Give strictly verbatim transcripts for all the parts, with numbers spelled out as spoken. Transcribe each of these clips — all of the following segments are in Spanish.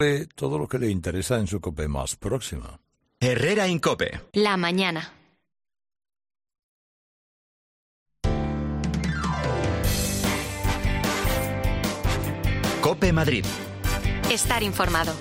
Todo lo que le interesa en su COPE más próxima. Herrera en COPE. La mañana. COPE Madrid. Estar informado.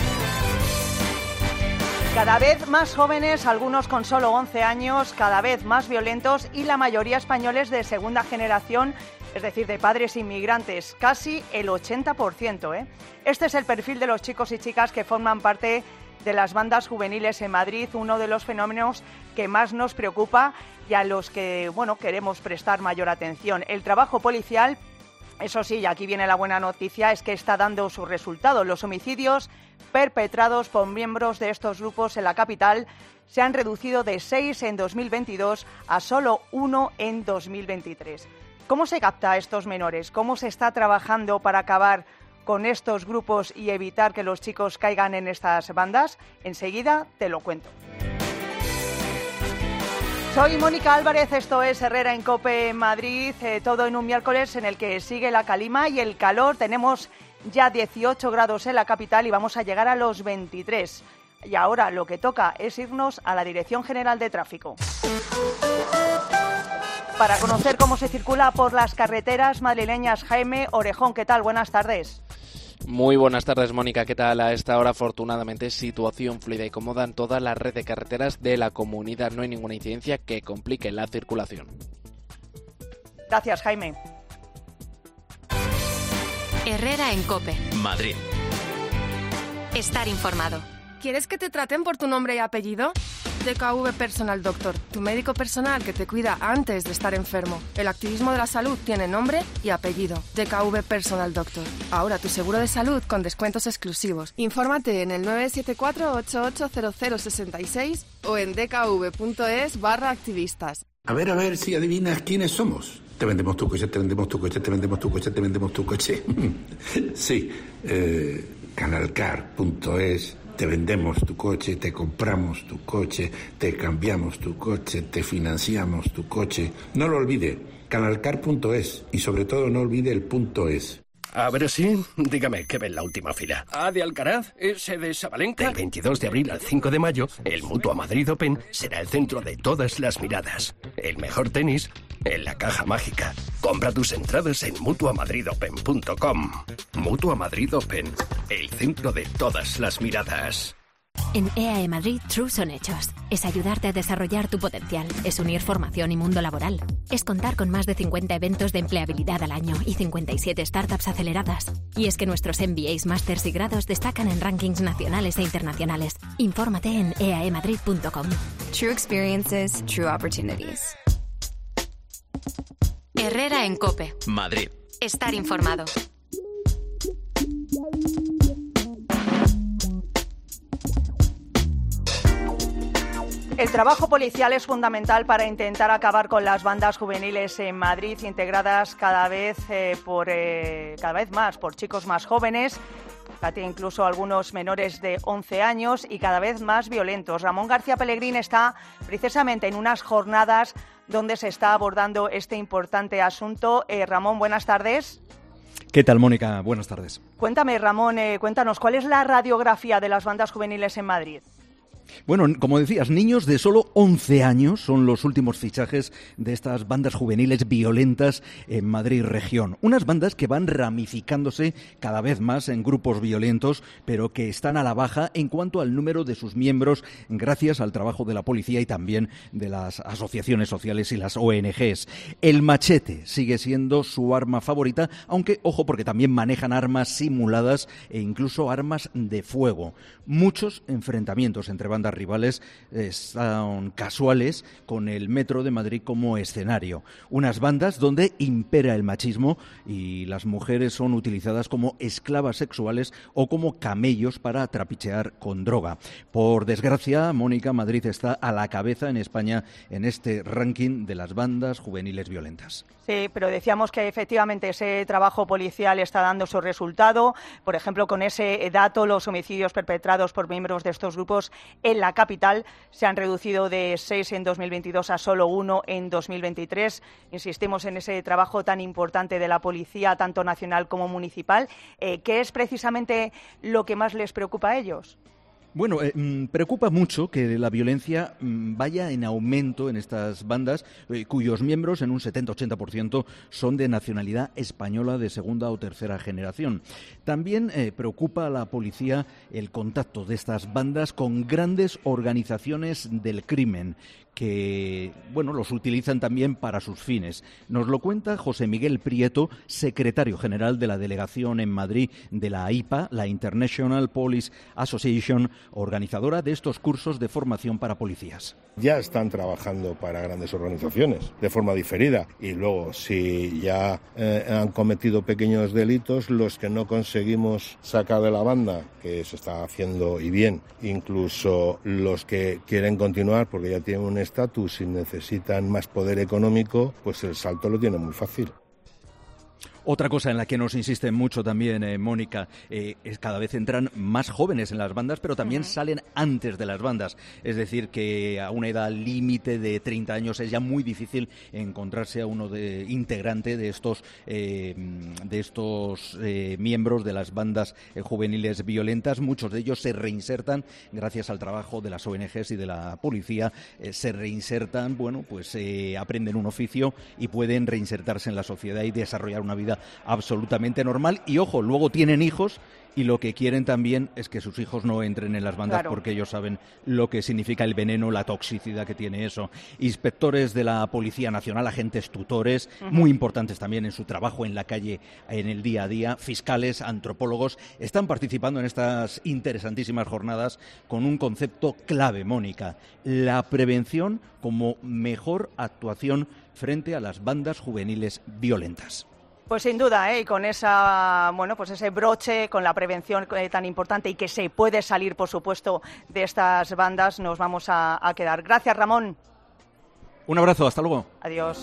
Cada vez más jóvenes, algunos con solo once años, cada vez más violentos y la mayoría españoles de segunda generación, es decir, de padres inmigrantes, casi el ochenta por ciento. ¿eh? Este es el perfil de los chicos y chicas que forman parte de las bandas juveniles en Madrid, uno de los fenómenos que más nos preocupa y a los que, bueno, queremos prestar mayor atención. El trabajo policial, eso sí, y aquí viene la buena noticia, es que está dando sus resultados. Los homicidios perpetrados por miembros de estos grupos en la capital se han reducido de seis en dos mil veintidós a solo uno en dos mil veintitrés. ¿Cómo se capta a estos menores? ¿Cómo se está trabajando para acabar con estos grupos y evitar que los chicos caigan en estas bandas? Enseguida te lo cuento. Soy Mónica Álvarez, esto es Herrera en COPE Madrid, eh, todo en un miércoles en el que sigue la calima y el calor. Tenemos ya dieciocho grados en la capital y vamos a llegar a los veintitrés. Y ahora lo que toca es irnos a la Dirección General de Tráfico. Para conocer cómo se circula por las carreteras madrileñas, Jaime Orejón, ¿qué tal? Buenas tardes. Muy buenas tardes, Mónica. ¿Qué tal? A esta hora, afortunadamente, situación fluida y cómoda en toda la red de carreteras de la comunidad. No hay ninguna incidencia que complique la circulación. Gracias, Jaime. Herrera en COPE. Madrid. Estar informado. ¿Quieres que te traten por tu nombre y apellido? D K V Personal Doctor, tu médico personal que te cuida antes de estar enfermo. El activismo de la salud tiene nombre y apellido. D K V Personal Doctor. Ahora tu seguro de salud con descuentos exclusivos. Infórmate en el nueve siete cuatro, ocho ocho cero cero seis seis o en dkv.es barra activistas. A ver, a ver si adivinas quiénes somos. Te vendemos tu coche, te vendemos tu coche, te vendemos tu coche, te vendemos tu coche. Sí, eh, canalcar punto es. Te vendemos tu coche, te compramos tu coche, te cambiamos tu coche, te financiamos tu coche. No lo olvide, canalcar punto es y sobre todo no olvide el punto es. A ver si, dígame, ¿qué ve en la última fila? ¿A de Alcaraz? ¿Ese de Sabalenka? Del veintidós de abril al cinco de mayo, el Mutua Madrid Open será el centro de todas las miradas. El mejor tenis en la caja mágica. Compra tus entradas en mutua madrid open punto com. Mutua Madrid Open, el centro de todas las miradas. En E A E Madrid, True son hechos. Es ayudarte a desarrollar tu potencial. Es unir formación y mundo laboral. Es contar con más de cincuenta eventos de empleabilidad al año y cincuenta y siete startups aceleradas. Y es que nuestros M B As, másters y grados destacan en rankings nacionales e internacionales. Infórmate en e a e madrid punto com. True experiences, true opportunities. Herrera en COPE. Madrid. Estar informado. El trabajo policial es fundamental para intentar acabar con las bandas juveniles en Madrid, integradas cada vez eh, por eh, cada vez más por chicos más jóvenes, incluso algunos menores de once años y cada vez más violentos. Ramón García Pellegrín está precisamente en unas jornadas donde se está abordando este importante asunto. Eh, Ramón, buenas tardes. ¿Qué tal, Mónica? Buenas tardes. Cuéntame, Ramón, eh, cuéntanos, ¿cuál es la radiografía de las bandas juveniles en Madrid? Bueno, como decías, niños de solo once años son los últimos fichajes de estas bandas juveniles violentas en Madrid región. Unas bandas que van ramificándose cada vez más en grupos violentos, pero que están a la baja en cuanto al número de sus miembros, gracias al trabajo de la policía y también de las asociaciones sociales y las O N Ges. El machete sigue siendo su arma favorita, aunque, ojo, porque también manejan armas simuladas e incluso armas de fuego. Muchos enfrentamientos entre bandas rivales eh, son casuales, con el Metro de Madrid como escenario. Unas bandas donde impera el machismo y las mujeres son utilizadas como esclavas sexuales o como camellos para trapichear con droga. Por desgracia, Mónica, Madrid está a la cabeza en España en este ranking de las bandas juveniles violentas. Sí, pero decíamos que efectivamente ese trabajo policial está dando su resultado. Por ejemplo, con ese dato, los homicidios perpetrados por miembros de estos grupos en la capital. Se han reducido de seis en dos mil veintidós a solo uno en dos mil veintitrés. Insistimos en ese trabajo tan importante de la policía, tanto nacional como municipal. Eh, ¿Qué es precisamente lo que más les preocupa a ellos? Bueno, eh, preocupa mucho que la violencia vaya en aumento en estas bandas, eh, cuyos miembros en un setenta a ochenta por ciento son de nacionalidad española de segunda o tercera generación. También eh, preocupa a la policía el contacto de estas bandas con grandes organizaciones del crimen, que, bueno, los utilizan también para sus fines. Nos lo cuenta José Miguel Prieto, secretario general de la delegación en Madrid de la I P A, la International Police Association, organizadora de estos cursos de formación para policías. Ya están trabajando para grandes organizaciones de forma diferida, y luego si ya eh, han cometido pequeños delitos, los que no conseguimos sacar de la banda, que se está haciendo y bien, incluso los que quieren continuar porque ya tienen un estatus y necesitan más poder económico, pues el salto lo tienen muy fácil. Otra cosa en la que nos insisten mucho también, eh, Mónica, eh, es cada vez entran más jóvenes en las bandas, pero también uh-huh. salen antes de las bandas. Es decir, que a una edad límite de treinta años es ya muy difícil encontrarse a uno de integrante de estos eh, de estos eh, miembros de las bandas eh, juveniles violentas. Muchos de ellos se reinsertan gracias al trabajo de las O N Ges y de la policía. Eh, se reinsertan, bueno, pues eh, aprenden un oficio y pueden reinsertarse en la sociedad y desarrollar una vida absolutamente normal. Y ojo, luego tienen hijos y lo que quieren también es que sus hijos no entren en las bandas, claro, porque ellos saben lo que significa el veneno, la toxicidad que tiene eso. Inspectores de la Policía Nacional, agentes tutores, uh-huh. muy importantes también en su trabajo en la calle, en el día a día, fiscales, antropólogos, están participando en estas interesantísimas jornadas con un concepto clave, Mónica: la prevención como mejor actuación frente a las bandas juveniles violentas. Pues sin duda, ¿eh? Y con esa, bueno, pues ese broche, con la prevención eh, tan importante y que se puede salir, por supuesto, de estas bandas, nos vamos a, a quedar. Gracias, Ramón. Un abrazo, hasta luego. Adiós.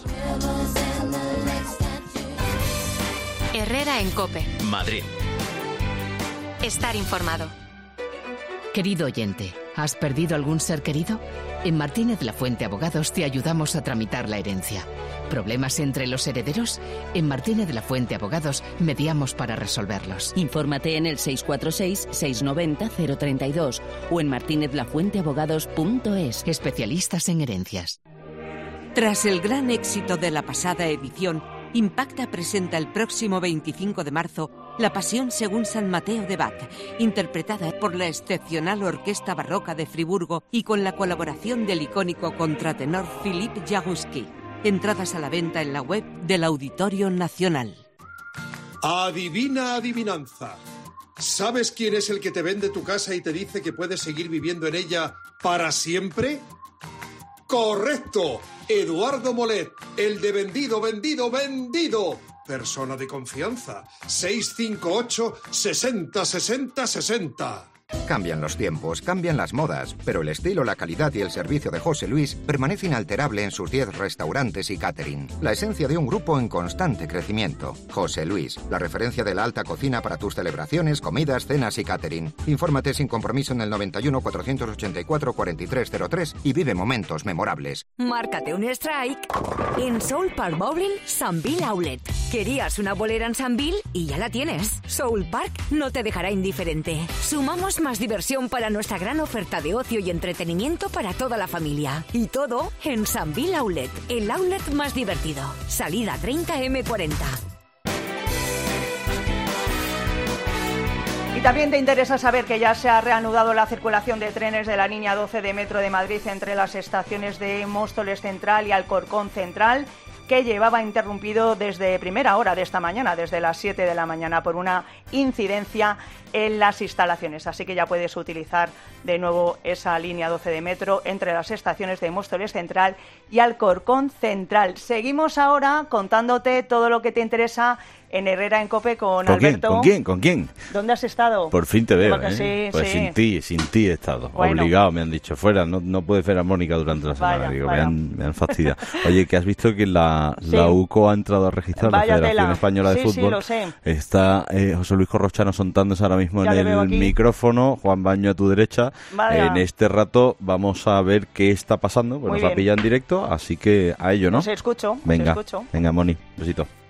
Herrera en COPE. Madrid. Estar informado. Querido oyente, ¿has perdido algún ser querido? En Martínez Lafuente Abogados te ayudamos a tramitar la herencia. ¿Problemas entre los herederos? En Martínez Lafuente Abogados mediamos para resolverlos. Infórmate en el seis cuatro seis, seis nueve cero, cero tres dos o en martinez lafuente abogados punto es. Especialistas en herencias. Tras el gran éxito de la pasada edición, Impacta presenta el próximo veinticinco de marzo La Pasión según San Mateo de Bach, interpretada por la excepcional Orquesta Barroca de Friburgo y con la colaboración del icónico contratenor Philippe Jaroussky. Entradas a la venta en la web del Auditorio Nacional. Adivina adivinanza. ¿Sabes quién es el que te vende tu casa y te dice que puedes seguir viviendo en ella para siempre? ¡Correcto! Eduardo Molet, el de vendido, vendido, vendido. Persona de confianza. seis cinco ocho, sesenta, sesenta, sesenta. Cambian los tiempos, cambian las modas, pero el estilo, la calidad y el servicio de José Luis permanece inalterable en sus diez restaurantes y catering. La esencia de un grupo en constante crecimiento. José Luis, la referencia de la alta cocina para tus celebraciones, comidas, cenas y catering. Infórmate sin compromiso en el noventa y uno, cuatrocientos ochenta y cuatro, cuarenta y tres cero tres y vive momentos memorables. Márcate un strike en Soul Park Bowling Sambil Outlet. Querías una bolera en Sambil y ya la tienes. Soul Park no te dejará indiferente. Sumamos más diversión para nuestra gran oferta de ocio y entretenimiento para toda la familia. Y todo en Sambil Outlet, el outlet más divertido. Salida treinta eme cuarenta. Y también te interesa saber que ya se ha reanudado la circulación de trenes de la línea doce de Metro de Madrid entre las estaciones de Móstoles Central y Alcorcón Central, que llevaba interrumpido desde primera hora de esta mañana, desde las siete de la mañana, por una incidencia en las instalaciones. Así que ya puedes utilizar de nuevo esa línea doce de metro entre las estaciones de Móstoles Central y Alcorcón Central. Seguimos ahora contándote todo lo que te interesa en Herrera en COPE con, ¿Con Alberto. quién? ¿Con quién? ¿Con quién? ¿Dónde has estado? Por fin te veo, Porque ¿eh? sí, pues sí. sin ti, sin ti he estado. Bueno. Obligado, me han dicho. Fuera, no, no puedes ver a Mónica durante la semana. Vaya, Digo, vaya. Me, han, me han fastidiado. Oye, que has visto que la, Sí. la U C O ha entrado a registrar, Vaya la Federación tela. Española de Sí, sí, Fútbol. lo sé. Está eh, José Luis Corrochano sontándose ahora mismo Ya le en veo el aquí. micrófono. Juan Baño a tu derecha. Vaya. En este rato vamos a ver qué está pasando. Pues Muy nos la bien. pilla en directo, así que a ello, ¿no? Os escucho, os Venga, escucho. venga, Moni, besito.